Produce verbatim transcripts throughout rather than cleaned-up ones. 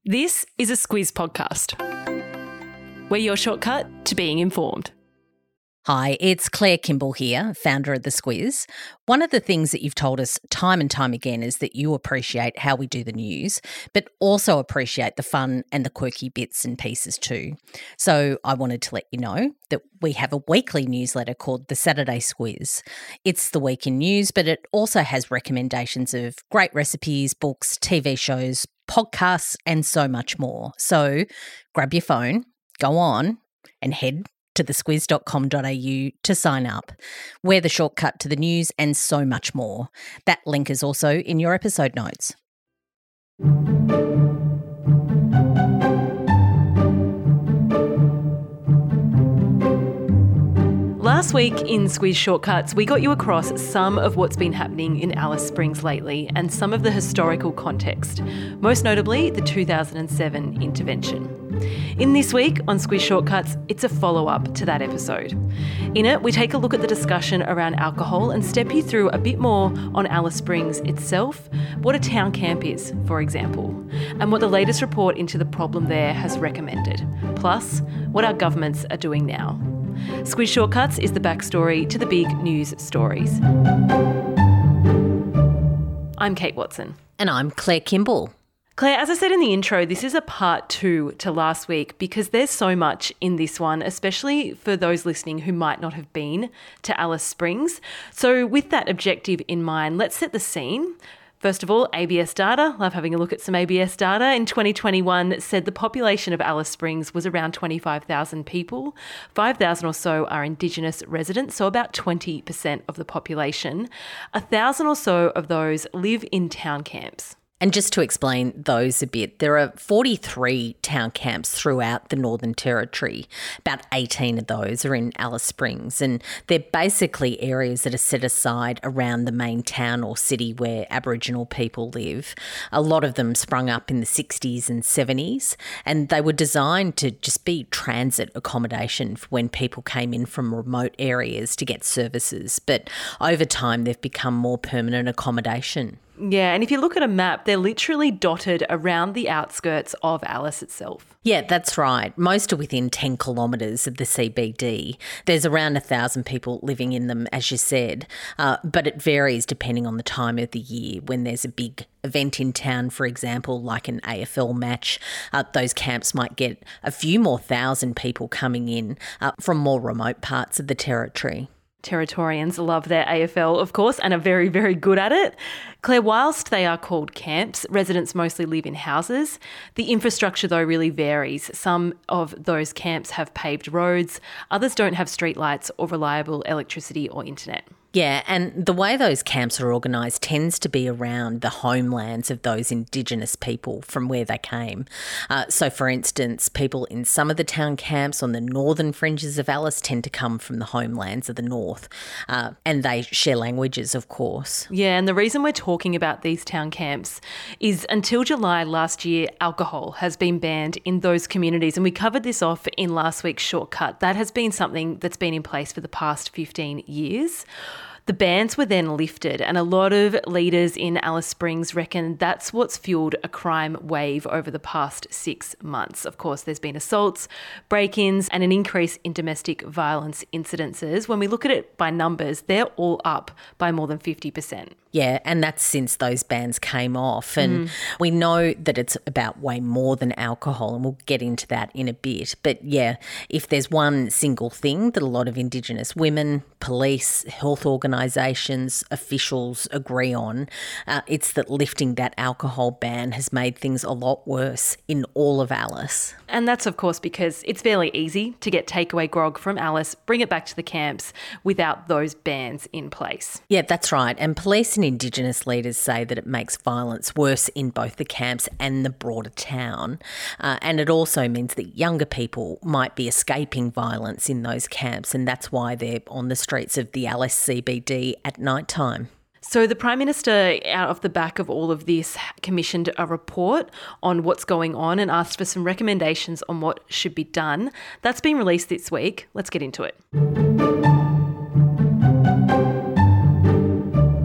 This is a Squiz podcast. We're your shortcut to being informed. Hi, it's Claire Kimball here, founder of The Squiz. One of the things that you've told us time and time again is that you appreciate how we do the news, but also appreciate the fun and the quirky bits and pieces too. So I wanted to let you know that we have a weekly newsletter called The Saturday Squiz. It's the week in news, but it also has recommendations of great recipes, books, T V shows, podcasts, and so much more. So grab your phone, go on and head to the squiz dot com dot a u to sign up. We're the shortcut to the news and so much more. That link is also in your episode notes. Last week in Squiz Shortcuts, we got you across some of what's been happening in Alice Springs lately and some of the historical context, most notably the two thousand seven intervention. In this week on Squiz Shortcuts, it's a follow-up to that episode. In it, we take a look at the discussion around alcohol and step you through a bit more on Alice Springs itself, what a town camp is, for example, and what the latest report into the problem there has recommended, plus what our governments are doing now. Squiz Shortcuts is the backstory to the big news stories. I'm Kate Watson. And I'm Claire Kimball. Claire, as I said in the intro, this is a part two to last week because there's so much in this one, especially for those listening who might not have been to Alice Springs. So with that objective in mind, let's set the scene. First of all, A B S data. Love having a look at some A B S data. In twenty twenty-one, said the population of Alice Springs was around twenty-five thousand people. five thousand or so are Indigenous residents, so about twenty percent of the population. one thousand or so of those live in town camps. And just to explain those a bit, there are forty-three town camps throughout the Northern Territory. About eighteen of those are in Alice Springs, and they're basically areas that are set aside around the main town or city where Aboriginal people live. A lot of them sprung up in the sixties and seventies, and they were designed to just be transit accommodation for when people came in from remote areas to get services. But over time, they've become more permanent accommodation. Yeah, and if you look at a map, they're literally dotted around the outskirts of Alice itself. Yeah, that's right. Most are within ten kilometres of the C B D. There's around one thousand people living in them, as you said, uh, but it varies depending on the time of the year. When there's a big event in town, for example, like an A F L match, uh, those camps might get a few more thousand people coming in uh, from more remote parts of the territory. Territorians love their A F L, of course, and are very, very good at it. Claire, whilst they are called camps, residents mostly live in houses. The infrastructure, though, really varies. Some of those camps have paved roads. Others don't have streetlights or reliable electricity or internet. Yeah, and the way those camps are organised tends to be around the homelands of those Indigenous people from where they came. Uh, so, for instance, people in some of the town camps on the northern fringes of Alice tend to come from the homelands of the north, uh, and they share languages, of course. Yeah, and the reason we're talking about these town camps is until July last year, alcohol has been banned in those communities, and we covered this off in last week's shortcut. That has been something that's been in place for the past fifteen years. The bans were then lifted, and a lot of leaders in Alice Springs reckon that's what's fueled a crime wave over the past six months. Of course, there's been assaults, break-ins, and an increase in domestic violence incidences. When we look at it by numbers, they're all up by more than fifty percent. Yeah, and that's since those bans came off. And mm. we know that it's about way more than alcohol, and we'll get into that in a bit. But yeah, if there's one single thing that a lot of Indigenous women, police, health organisations, officials agree on, uh, it's that lifting that alcohol ban has made things a lot worse in all of Alice. And that's, of course, because it's fairly easy to get takeaway grog from Alice, bring it back to the camps without those bans in place. Yeah, that's right. And police and Indigenous leaders say that it makes violence worse in both the camps and the broader town. Uh, and it also means that younger people might be escaping violence in those camps, and that's why they're on the streets of the Alice C B D at night time. So the Prime Minister, out of the back of all of this, commissioned a report on what's going on and asked for some recommendations on what should be done. That's been released this week. Let's get into it.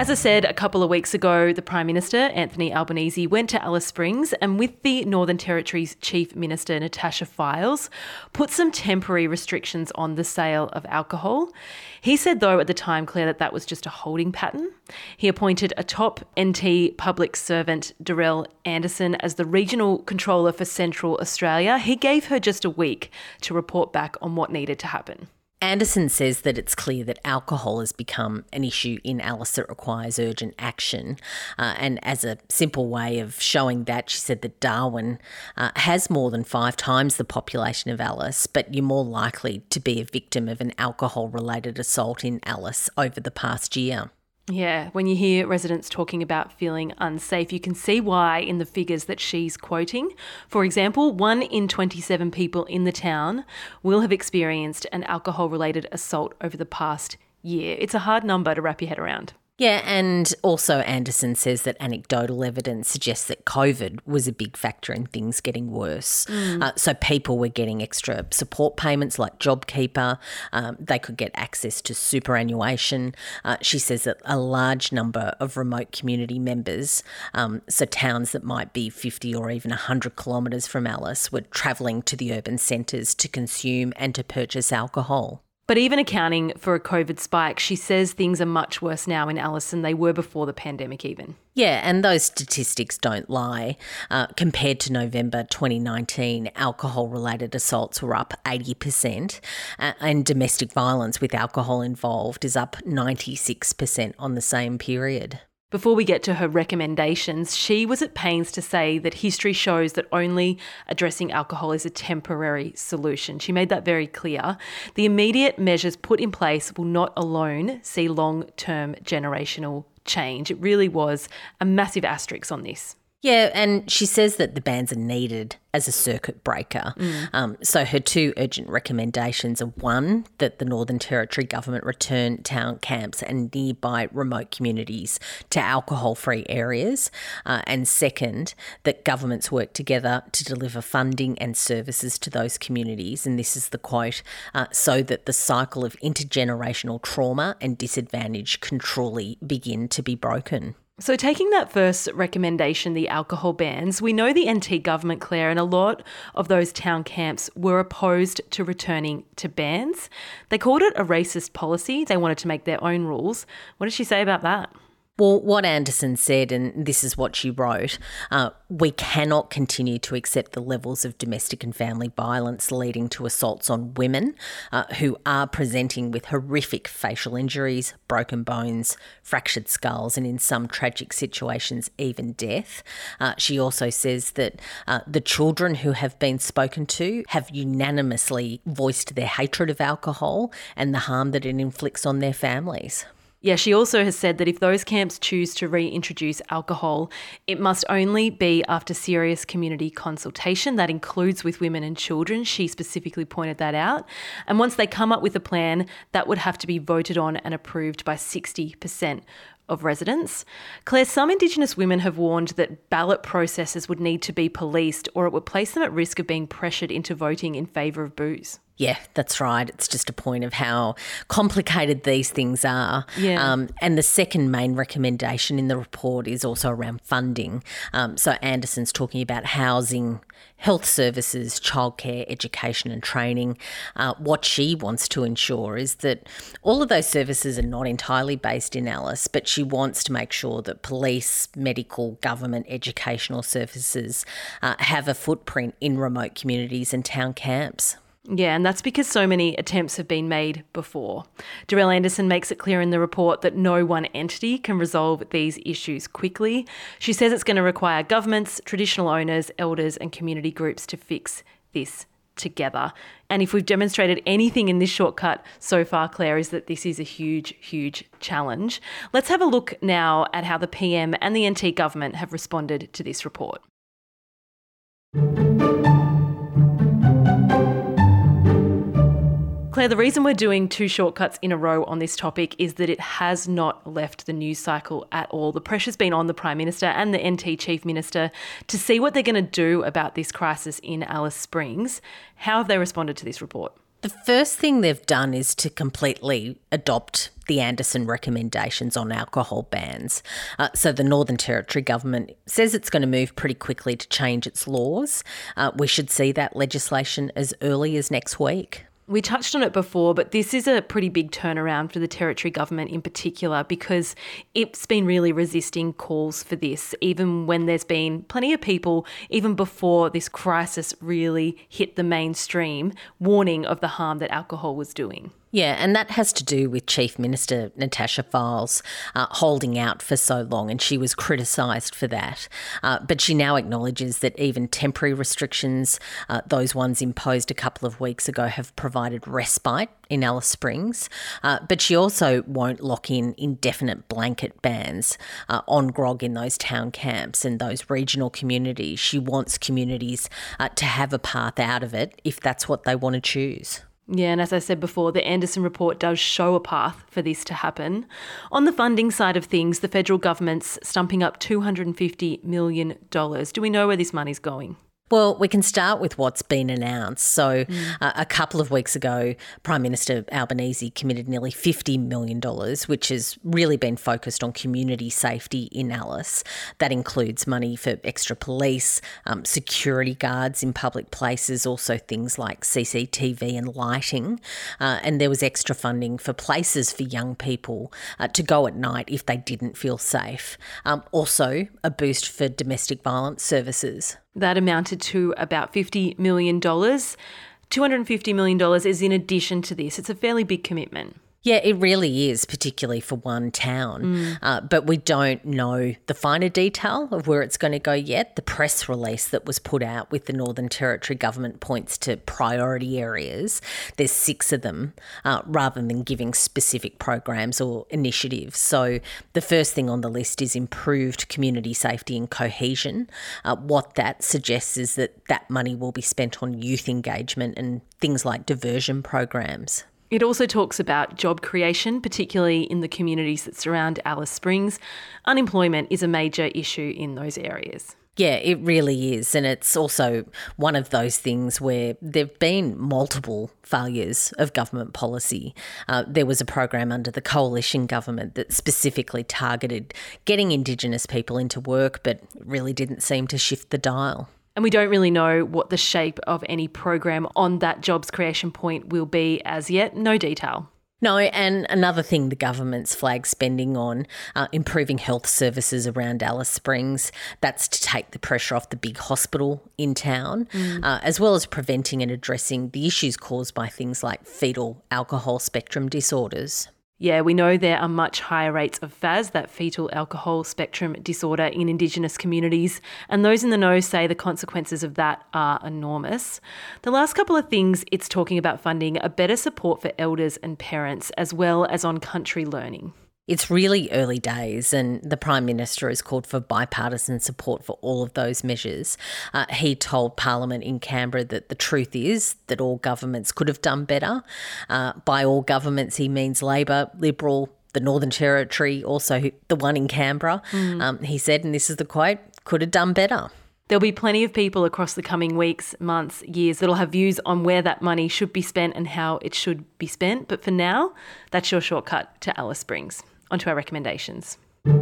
As I said a couple of weeks ago, the Prime Minister, Anthony Albanese, went to Alice Springs and with the Northern Territory's Chief Minister, Natasha Fyles, put some temporary restrictions on the sale of alcohol. He said, though, at the time, Claire, that that was just a holding pattern. He appointed a top N T public servant, Darrell Anderson, as the regional controller for Central Australia. He gave her just a week to report back on what needed to happen. Anderson says that it's clear that alcohol has become an issue in Alice that requires urgent action. Uh, and as a simple way of showing that, she said that Darwin uh, has more than five times the population of Alice, but you're more likely to be a victim of an alcohol-related assault in Alice over the past year. Yeah, when you hear residents talking about feeling unsafe, you can see why in the figures that she's quoting. For example, one in twenty-seven people in the town will have experienced an alcohol-related assault over the past year. It's a hard number to wrap your head around. Yeah, and also Anderson says that anecdotal evidence suggests that COVID was a big factor in things getting worse. Mm. Uh, so people were getting extra support payments like JobKeeper. Um, they could get access to superannuation. Uh, she says that a large number of remote community members, um, so towns that might be fifty or even one hundred kilometres from Alice, were travelling to the urban centres to consume and to purchase alcohol. But even accounting for a COVID spike, she says things are much worse now in Alice than they were before the pandemic even. Yeah, and those statistics don't lie. Uh, compared to November twenty nineteen, alcohol-related assaults were up eighty percent uh, and domestic violence with alcohol involved is up ninety-six percent on the same period. Before we get to her recommendations, she was at pains to say that history shows that only addressing alcohol is a temporary solution. She made that very clear. The immediate measures put in place will not alone see long-term generational change. It really was a massive asterisk on this. Yeah, and she says that the bans are needed as a circuit breaker. Mm. Um, so her two urgent recommendations are, one, that the Northern Territory government return town camps and nearby remote communities to alcohol-free areas, uh, and second, that governments work together to deliver funding and services to those communities, and this is the quote, uh, so that the cycle of intergenerational trauma and disadvantage can truly begin to be broken. So taking that first recommendation, the alcohol bans, we know the N T government, Claire, and a lot of those town camps were opposed to returning to bans. They called it a racist policy. They wanted to make their own rules. What did she say about that? Well, what Anderson said, and this is what she wrote, uh, we cannot continue to accept the levels of domestic and family violence leading to assaults on women uh, who are presenting with horrific facial injuries, broken bones, fractured skulls, and in some tragic situations, even death. Uh, she also says that uh, the children who have been spoken to have unanimously voiced their hatred of alcohol and the harm that it inflicts on their families. Yeah, she also has said that if those camps choose to reintroduce alcohol, it must only be after serious community consultation. That includes with women and children. She specifically pointed that out. And once they come up with a plan, that would have to be voted on and approved by sixty percent of residents. Claire, some Indigenous women have warned that ballot processes would need to be policed or it would place them at risk of being pressured into voting in favour of booze. Yeah, that's right. It's just a point of how complicated these things are. Yeah. Um, and the second main recommendation in the report is also around funding. Um, so Anderson's talking about housing, health services, childcare, education and training. Uh, what she wants to ensure is that all of those services are not entirely based in Alice, but she wants to make sure that police, medical, government, educational services uh, have a footprint in remote communities and town camps. Yeah, and that's because so many attempts have been made before. Darrell Anderson makes it clear in the report that no one entity can resolve these issues quickly. She says it's going to require governments, traditional owners, elders and community groups to fix this together. And if we've demonstrated anything in this shortcut so far, Claire, is that this is a huge, huge challenge. Let's have a look now at how the P M and the N T government have responded to this report. Claire, the reason we're doing two shortcuts in a row on this topic is that it has not left the news cycle at all. The pressure's been on the Prime Minister and the N T Chief Minister to see what they're going to do about this crisis in Alice Springs. How have they responded to this report? The first thing they've done is to completely adopt the Anderson recommendations on alcohol bans. Uh, so the Northern Territory government says it's going to move pretty quickly to change its laws. Uh, we should see that legislation as early as next week. We touched on it before, but this is a pretty big turnaround for the Territory government in particular because it's been really resisting calls for this, even when there's been plenty of people, even before this crisis really hit the mainstream, warning of the harm that alcohol was doing. Yeah, and that has to do with Chief Minister Natasha Fyles uh, holding out for so long, and she was criticised for that. Uh, but she now acknowledges that even temporary restrictions, uh, those ones imposed a couple of weeks ago, have provided respite in Alice Springs. Uh, but she also won't lock in indefinite blanket bans uh, on grog in those town camps and those regional communities. She wants communities uh, to have a path out of it if that's what they want to choose. Yeah, and as I said before, the Anderson report does show a path for this to happen. On the funding side of things, the federal government's stumping up two hundred fifty million dollars. Do we know where this money's going? Well, we can start with what's been announced. So mm. uh, a couple of weeks ago, Prime Minister Albanese committed nearly fifty million dollars, which has really been focused on community safety in Alice. That includes money for extra police, um, security guards in public places, also things like C C T V and lighting. Uh, and there was extra funding for places for young people uh, to go at night if they didn't feel safe. Um, also, a boost for domestic violence services. That amounted to about fifty million dollars. two hundred fifty million dollars is in addition to this. It's a fairly big commitment. Yeah, it really is, particularly for one town. Mm. Uh, but we don't know the finer detail of where it's going to go yet. The press release that was put out with the Northern Territory government points to priority areas. There's six of them, uh, rather than giving specific programs or initiatives. So the first thing on the list is improved community safety and cohesion. Uh, what that suggests is that that money will be spent on youth engagement and things like diversion programs. It also talks about job creation, particularly in the communities that surround Alice Springs. Unemployment is a major issue in those areas. Yeah, it really is. And it's also one of those things where there have been multiple failures of government policy. Uh, there was a program under the coalition government that specifically targeted getting Indigenous people into work, but really didn't seem to shift the dial. And we don't really know what the shape of any program on that jobs creation point will be as yet. No detail. No, and another thing the government's flagged spending on, uh, improving health services around Alice Springs. That's to take the pressure off the big hospital in town, mm. uh, as well as preventing and addressing the issues caused by things like fetal alcohol spectrum disorders. Yeah, we know there are much higher rates of F A S, that fetal alcohol spectrum disorder, in Indigenous communities, and those in the know say the consequences of that are enormous. The last couple of things it's talking about funding are better support for elders and parents, as well as on country learning. It's really early days, and the Prime Minister has called for bipartisan support for all of those measures. Uh, he told Parliament in Canberra that the truth is that all governments could have done better. Uh, by all governments, he means Labor, Liberal, the Northern Territory, also the one in Canberra. Mm. Um, he said, and this is the quote, could have done better. There'll be plenty of people across the coming weeks, months, years that'll have views on where that money should be spent and how it should be spent. But for now, that's your shortcut to Alice Springs. On to our recommendations.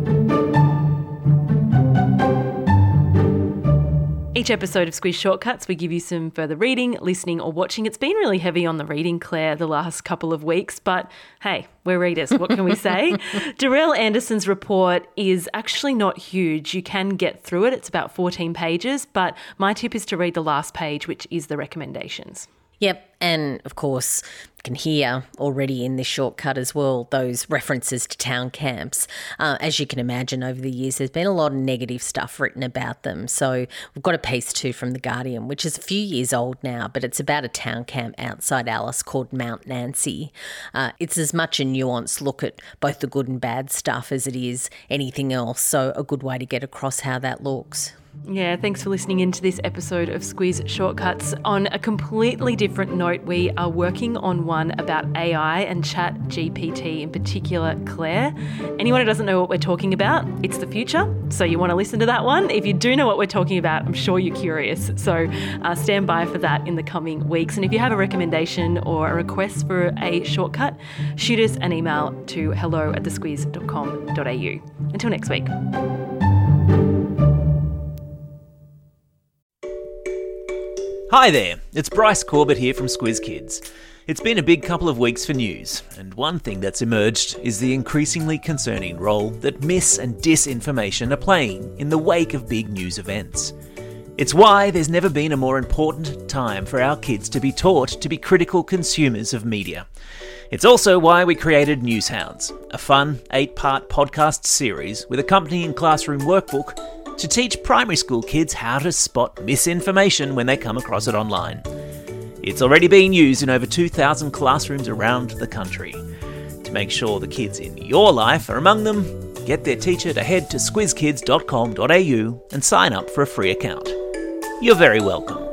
Each episode of Squiz Shortcuts, we give you some further reading, listening or watching. It's been really heavy on the reading, Claire, the last couple of weeks, but hey, we're readers. What can we say? Darrell Anderson's report is actually not huge. You can get through it. It's about fourteen pages, but my tip is to read the last page, which is the recommendations. Yep, and of course you can hear already in this shortcut as well those references to town camps. Uh, as you can imagine, over the years there's been a lot of negative stuff written about them. So we've got a piece too from The Guardian, which is a few years old now, but it's about a town camp outside Alice called Mount Nancy. Uh, it's as much a nuanced look at both the good and bad stuff as it is anything else, so a good way to get across how that looks. Yeah, thanks for listening into this episode of Squiz Shortcuts. On a completely different note, we are working on one about A I and Chat G P T, in particular, Claire. Anyone who doesn't know what we're talking about, it's the future, so you want to listen to that one. If you do know what we're talking about, I'm sure you're curious, so uh, stand by for that in the coming weeks. And if you have a recommendation or a request for a shortcut, shoot us an email to hello at the squiz dot com dot a u. Until next week. Hi there, it's Bryce Corbett here from Squiz Kids. It's been a big couple of weeks for news, and one thing that's emerged is the increasingly concerning role that mis- and disinformation are playing in the wake of big news events. It's why there's never been a more important time for our kids to be taught to be critical consumers of media. It's also why we created Newshounds, a fun eight-part podcast series with accompanying classroom workbook to teach primary school kids how to spot misinformation when they come across it online. It's already being used in over two thousand classrooms around the country. To make sure the kids in your life are among them, get their teacher to head to squiz kids dot com dot a u and sign up for a free account. You're very welcome.